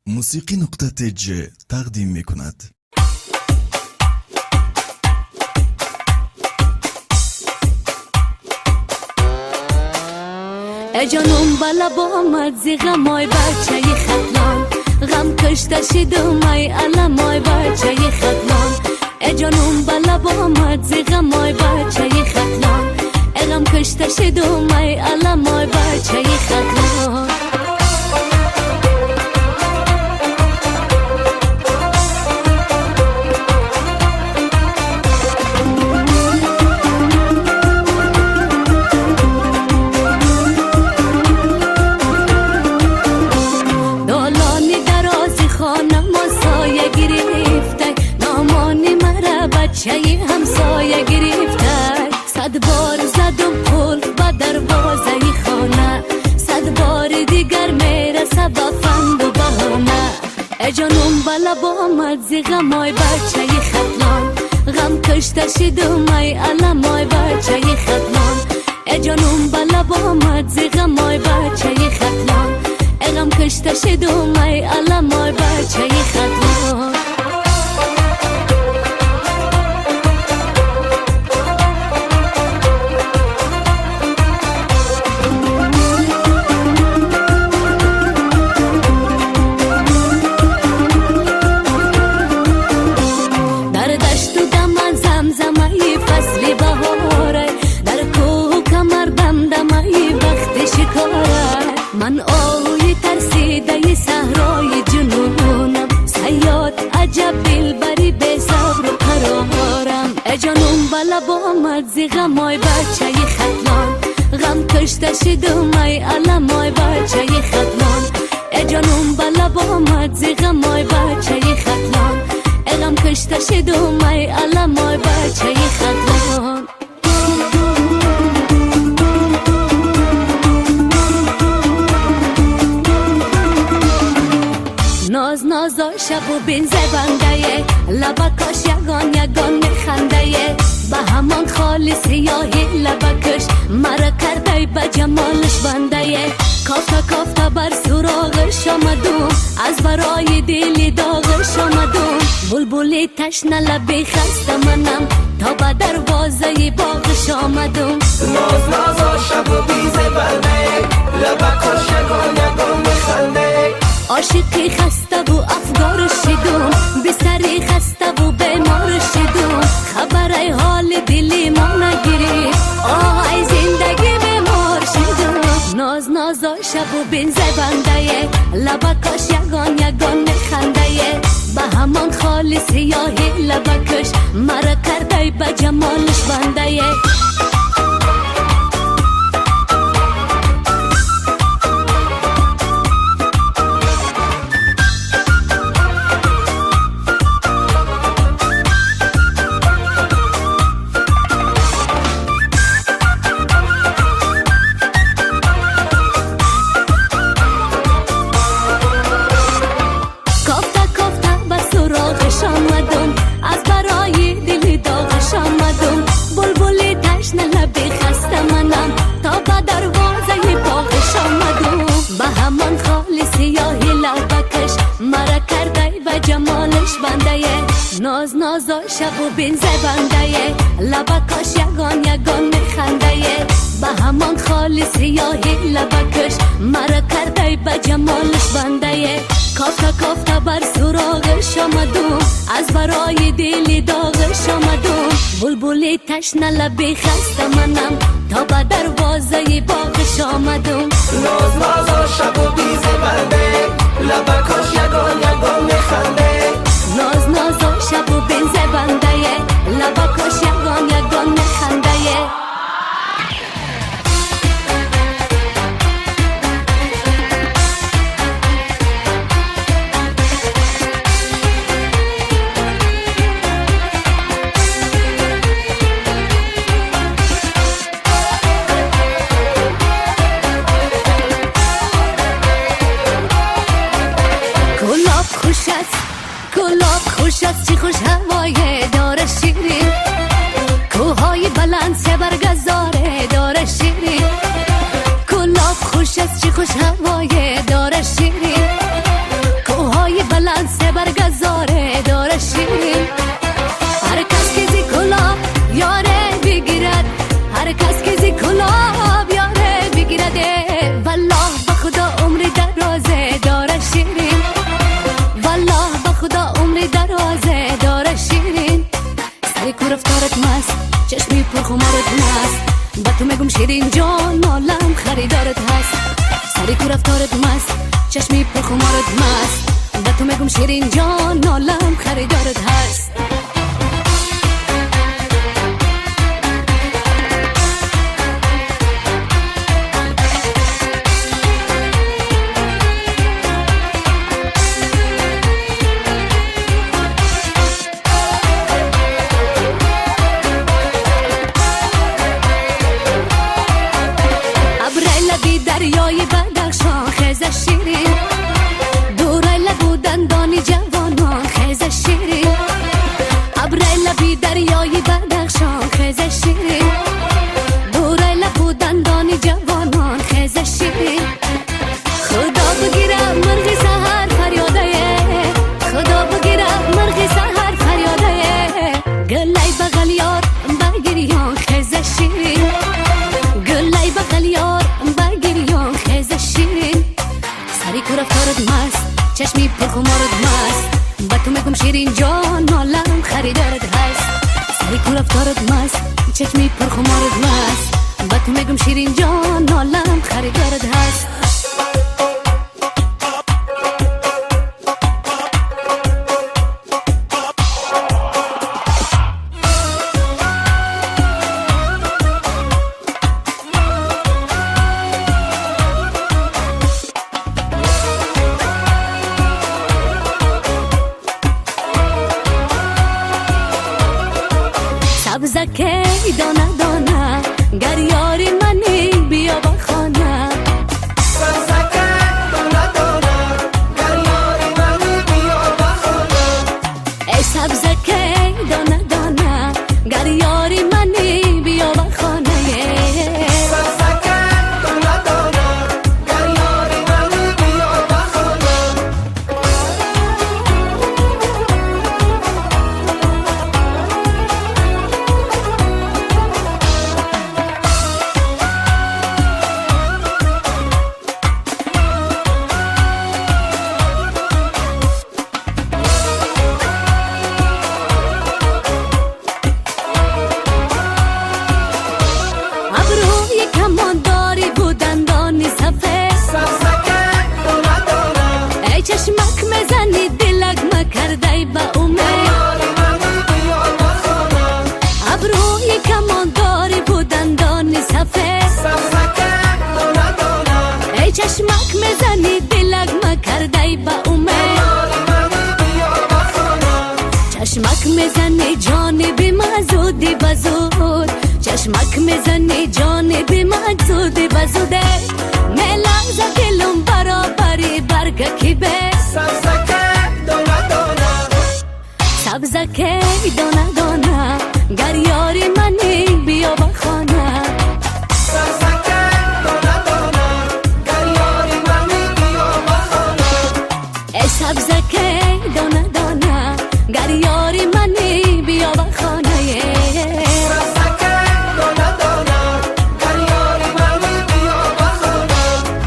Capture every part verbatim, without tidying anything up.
موسیقی نقطه تج تقدیم می کند. ای جانم بالا با مزی غمای بچه خطلان، غم کشته شدم ای علمای بچه خطلان. ای جانم بالا با مزی غمای بچه خطلان، ای غم کشته شدم ای علمای بچه خطلان. بچه همسایه گرفته، صد بار زدم قلب به دروازه خانه، صد بار دیگر میرسه با فند و بهانه. ای جانم بالا با مزی غمای بچه خطلان، غم کشته شدم ای علمای بچه خطلان. ای جانم بالا با مزی غمای بچه خطلان، ای غم کشته شدم ای علمای بچه خطلان. من آهوی ترسیده صحرای جنونم، صیاد عجب دلبری به صبر و قرارم. ای جانم بالا با مزی غمای بچه خطلان، غم کشته شدم ای علمای بچه خطلان. ای جانم بالا با مزی غمای بچه خطلان، ای غم کشته شدم ای علمای بچه خطلان. ناز نازا شب و بین زبنده، لبکاش یگان یگان میخنده، به همان خالی سیاهی لبکش مرا کرده به جمالش بنده. کافتا کافتا بر سراغش آمدم، از برای دلی داغش آمدم، بلبلی تشنه لبی خسته منم، تا به دروازه باغش آمدم. ناز نازا شب و بین زبنده، لبکاش یگان یگان میخنده، عاشقی خسته و افگار شدم، بسری خسته و بیمار شدم، خبر حال دلی ما نگیری، آه ای زندگی بیمار شدم. ناز نازا شب و بین زبنده، لبکاش یگان یگان میخنده، به همان خالی سیاهی لبکش مرا کرده به جمالش بنده. از برای دلی داغش آمدم، بلبلی تشنه لبی خسته منم، تا به دروازه باغش آمدم، به همان خالی سیاهی لبکش مرا کرده به جمالش بنده. ناز نازا شب و بین زبنده، لبکاش یگان یگان میخنده، به همان خالی سیاهی لبکش مرا کرده به جمالش بنده. کافتا کافتا بر سراغش آمدم، از برای دلی داغش آمدم، بلبلی تشنه لبی خسته منم، تا به دروازه باغش آمدم. ناز نازا شب و بی زبنده، لبکاش یگان یگان میخنده، ناز نازا شب و بین زبنده، لبکاش یگان یگان میخنده. گلاب خوش است چی خوش هوای داره شیرین، کوهای بلند سه برگزاره داره شیرین. گلاب خوش است چی خوش هوای داره شیرین، کوهای مالان سه برگزاره داره شیرین هر کس که زی کلاب یاره بگیرد هر کس که زی کلاب یاره بگیرد والله با خدا عمری درازه داره شیرین والله با خدا عمری درازه داره شیرین سری کو رفتارت مست چشمی پر خمارت مست با تو میگم شیرین جان مالم خریدارت هست سری کو رفتارت مست چشمی پر خمارت مست با تو میگم شیرین جان مالم خریدارت هست دریای بدخشان خیزه شیرین دوره لبو دندانی جوانان خیزه شیرین ابره لبی دریای بدخشان خیزه شیرین دوره لبو دندانی جوانان خیزه شیرین خدا بگیره مرغی سهر فریاده خدا بگیره مرغی سهر فریاده گلای بغل یار بگیریان خیزه شیرین گلای بغل یار سری کو رفتارت مست چشمی پر خمارت مست با تو میگم شیرین جان مالم خریدارت هست سری کو رفتارت مست چشمی پر خمارت مست با تو میگم شیرین جان مالم خریدارت هست سبزکه دانه دانه گر یاری منی بیا با خانه سبزکه دانه دانه گر یاری منی بیا با خانه ای سبزکه دانه دانه گر یاری منی بیا با خانه سبزکه دانه دانه گر یاری منی بیا با خانه چشمک مزنی دلک مکردی با اومه ابروی کمانداری بودن دانی صفه ای چشمک مزنی دلک مکردی با اومه چشمک مزنی جانبی مزودی بزود چشمک مزنی جانبی مزودی بزوده ملغزه دلم برابری برگه کی به سبزکه دانه دانه سبزکه دانه دانه گر یاری منی بیا با خانه سبزکه دانه دانه گر یاری منی بیا با خانه ای سبزکه دانه دانه گر یاری منی بیا با خانه سبزکه دانه دانه گر یاری منی بیا با خانه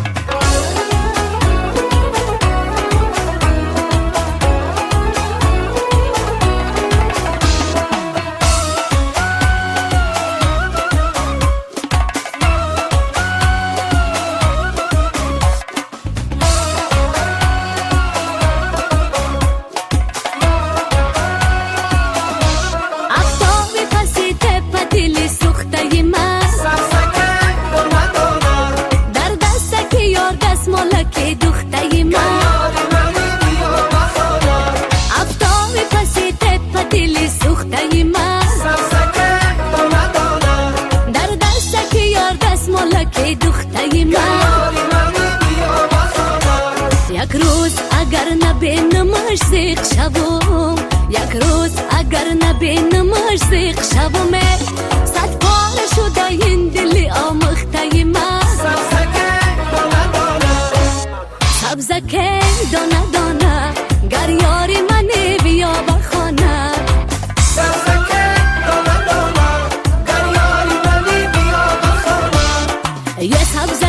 یک روز اگر نبینمش زیق شوم یک روز اگر نبینمش زیق شوم صد پاره شده این دلی آمخته من سبزکه دانه دانه سبزکه دانه دانه گر یه سبز